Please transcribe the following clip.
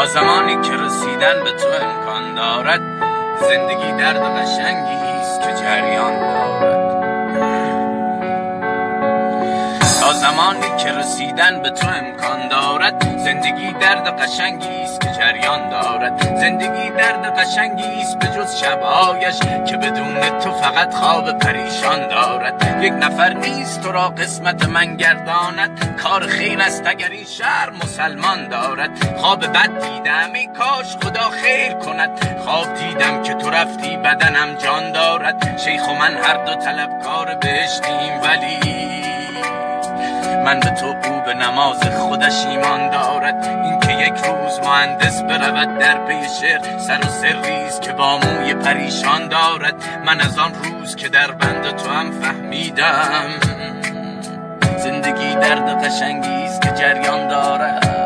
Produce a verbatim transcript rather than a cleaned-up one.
تا زمانی که رسیدن به تو امکان دارد، زندگی درد قشنگی است که جریان دارد. تا زمانی که رسیدن به تو امکان دارد، زندگی درد قشنگی است که جریان دارد. زندگی درد قشنگی است به جز شبهایش که بدون تو فقط خواب پریشان دارد. یک نفر نیست تو را قسمت من گرداند، کار خیر است اگر این شهر مسلمان دارد. خواب بد دیدم ای کاش خدا خیر کند، خواب دیدم که تو رفتی بدنم جان دارد. شیخ و من هر دو طلبکار بهشتیم، ولی من به تو او به نماز خودش ایمان دارد. این که یک روز مهندس برود در پی شعر، سر و سریست که با موی پریشان دارد. من از آن روز که در بند تو هم فهمیدم، زندگی درد قشنگی است که جریان دارد.